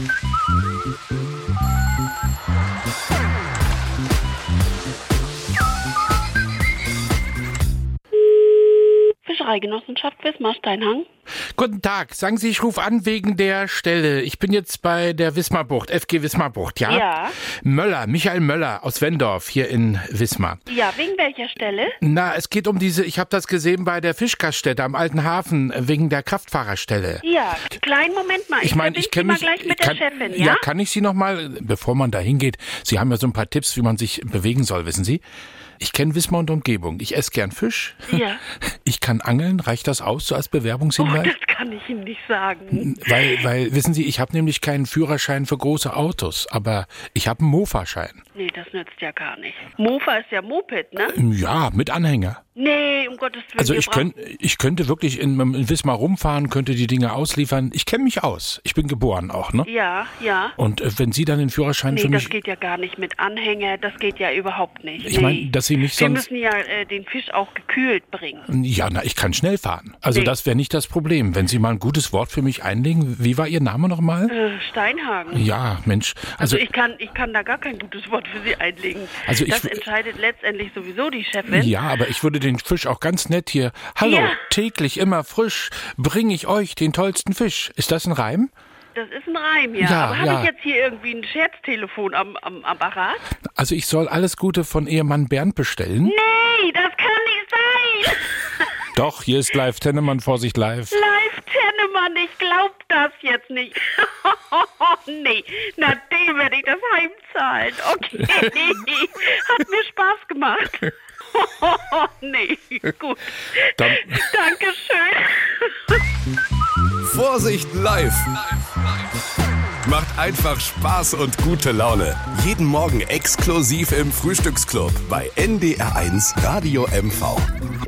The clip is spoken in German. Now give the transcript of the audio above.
Fischereigenossenschaft Wismar-Steinhang. Guten Tag. Sagen Sie, ich rufe an wegen der Stelle. Ich bin jetzt bei der Wismarbucht, FG Wismarbucht, ja? Ja. Michael Möller aus Wendorf hier in Wismar. Ja, wegen welcher Stelle? Na, es geht um diese, ich habe das gesehen bei der Fischgaststätte am Alten Hafen, wegen der Kraftfahrerstelle. Ja, kleinen Moment mal. Ich kenne mich gleich mit der Chefin, ja? Ja, kann ich Sie noch mal, bevor man da hingeht, Sie haben ja so ein paar Tipps, wie man sich bewegen soll, wissen Sie? Ich kenne Wismar und Umgebung. Ich esse gern Fisch. Ja. Ich kann angeln. Reicht das aus, so als Bewerbungshinweis? Das kann ich Ihnen nicht sagen. Weil, wissen Sie, ich habe nämlich keinen Führerschein für große Autos, aber ich habe einen Mofa-Schein. Nee, das nützt ja gar nicht. Mofa ist ja Moped, ne? Ja, mit Anhänger. Nee, um Gottes Willen. Also ich könnte wirklich in Wismar rumfahren, könnte die Dinge ausliefern. Ich kenne mich aus. Ich bin geboren auch, ne? Ja, ja. Und wenn Sie dann den Führerschein für mich... Nee, das geht ja gar nicht mit Anhänger. Das geht ja überhaupt nicht. Ich meine, dass Sie mich Wir sonst... müssen ja den Fisch auch gekühlt bringen. Ja, na, ich kann schnell fahren. Also Nee. das wäre nicht das Problem. Wenn Sie mal ein gutes Wort für mich einlegen. Wie war Ihr Name nochmal? Steinhagen. Ja, Mensch. Also ich kann da gar kein gutes Wort für Sie einlegen. Also das entscheidet letztendlich sowieso die Chefin. Ja, aber ich würde den Fisch auch ganz nett hier. Hallo, Ja. täglich immer frisch bringe ich euch den tollsten Fisch. Ist das ein Reim? Das ist ein Reim, ja. Ja, Aber habe ja. ich jetzt hier irgendwie ein Scherztelefon am Apparat? Also ich soll alles Gute von Ehemann Bernd bestellen? Nee, das kann nicht sein. Doch, hier ist live Tennemann, Vorsicht live. Live Tennemann, ich glaub das jetzt nicht. Nee, na dem werde ich das heimzahlen. Okay, hat mir Spaß gemacht. Nee, gut. Dankeschön. Vorsicht live! Macht einfach Spaß und gute Laune. Jeden Morgen exklusiv im Frühstücksclub bei NDR1 Radio MV.